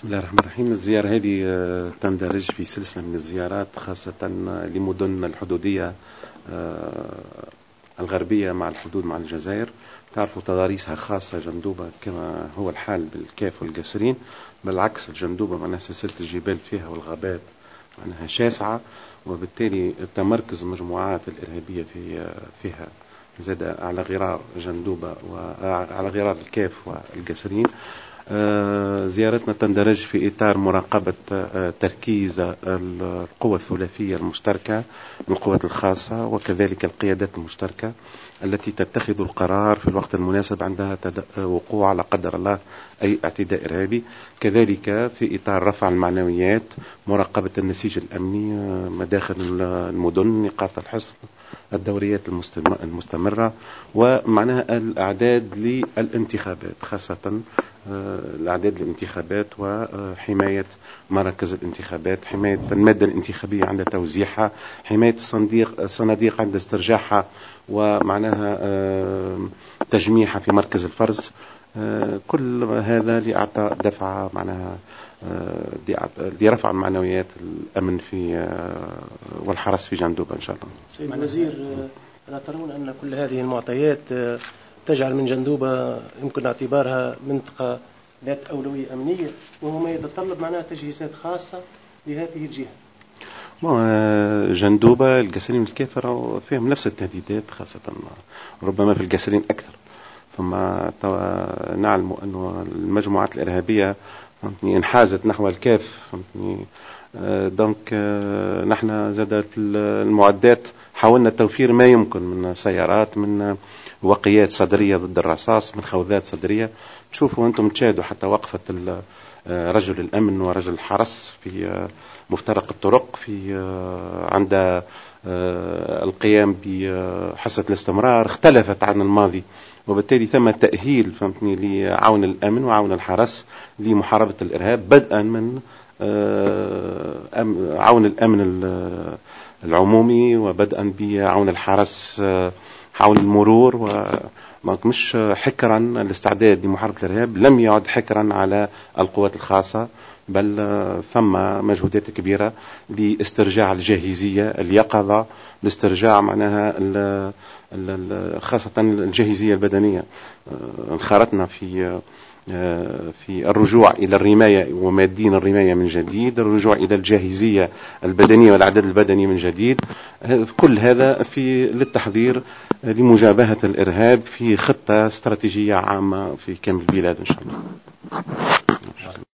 بسم الله الرحمن الرحيم. الزيارة هذه تندرج في سلسلة من الزيارات خاصة لمدن الحدودية الغربية مع الحدود مع الجزائر. تعرفوا تضاريسها خاصة جندوبة كما هو الحال بالكاف والقسرين. بالعكس الجندوبة معناها سلسلة الجبال فيها والغابات معناها شاسعة، وبالتالي تمركز المجموعات الإرهابية فيها زاد على غرار جندوبة وعلى غرار الكاف والقسرين. زيارتنا تندرج في إطار مراقبة تركيز القوى الثلاثية المشتركة من القوات الخاصة وكذلك القيادات المشتركة التي تتخذ القرار في الوقت المناسب عندها وقوع لا قدر الله أي اعتداء إرهابي. كذلك في إطار رفع المعنويات، مراقبة النسيج الأمني، مداخل المدن، نقاط الحصن، الدوريات المستمرة، ومعناها الأعداد للانتخابات، خاصة الأعداد للانتخابات وحماية مراكز الانتخابات، حماية المادة الانتخابية عند توزيعها، حماية الصناديق عند استرجاعها، ومعناها تجميعها في مركز الفرز. كل هذا لإعطاء دفعة معناها لرفع معنويات الأمن في والحرس في جندوبة إن شاء الله. سيد الوزير، ألا ترون أن كل هذه المعطيات تجعل من جندوبة يمكن اعتبارها منطقة ذات أولوية أمنية، وهو ما يتطلب معناها تجهيزات خاصة لهذه الجهة؟ جندوبة القسرين والكافر فيهم نفس التهديدات، خاصة ربما في القسرين أكثر. ثم نعلم أن المجموعات الإرهابية انحازت نحو الكاف. دونك نحن زادت المعدات، حاولنا توفير ما يمكن من سيارات، من وقيات صدرية ضد الرصاص، من خوذات صدرية. تشوفوا أنتم تشاهدوا حتى وقفة رجل الأمن ورجل الحرس في مفترق الطرق في عند القيام بحصة الاستمرار اختلفت عن الماضي، وبالتالي ثم تأهيل لعون الأمن وعون الحرس لمحاربة الإرهاب، بدءا من عون الأمن العمومي، وبدءا بعون الحرس حول المرور، ومش حكرا الاستعداد لمحاربة الإرهاب لم يعد حكرا على القوات الخاصة، بل ثم مجهودات كبيرة لاسترجاع الجاهزية، اليقظة، لاسترجاع معناها خاصة الجاهزية البدنية. انخرطنا في الرجوع إلى الرماية ومادين الرماية من جديد، الرجوع إلى الجاهزية البدنية والعدد البدني من جديد. كل هذا للتحضير لمجابهة الإرهاب في خطة استراتيجية عامة في كامل البلاد إن شاء الله.